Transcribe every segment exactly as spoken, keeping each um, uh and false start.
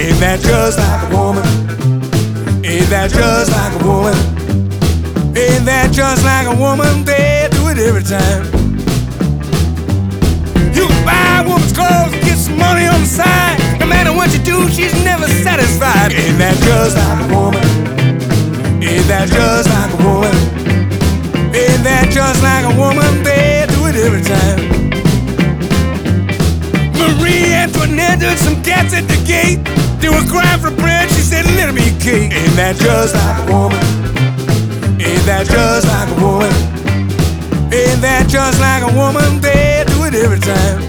Ain't that just like a woman? Ain't that just like a woman? Ain't that just like a woman? They do it every time. You can buy a woman's clothes and get some money on the side. No matter what you do, she's never satisfied. Ain't that just like a woman? Ain't that just like a woman? Ain't that just like a woman? They do it every time. Marie Antoinette did some cats at the gate. They were crying for bread, she said, let me a cake. Ain't that just like a woman? Ain't that just like a woman? Ain't that just like a woman? They do it every time.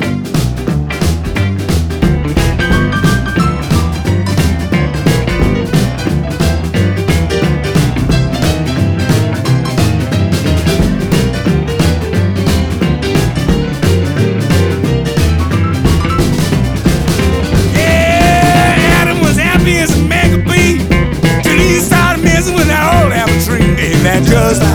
As a man could be, till he started messing with that old apple tree. Ain't that just like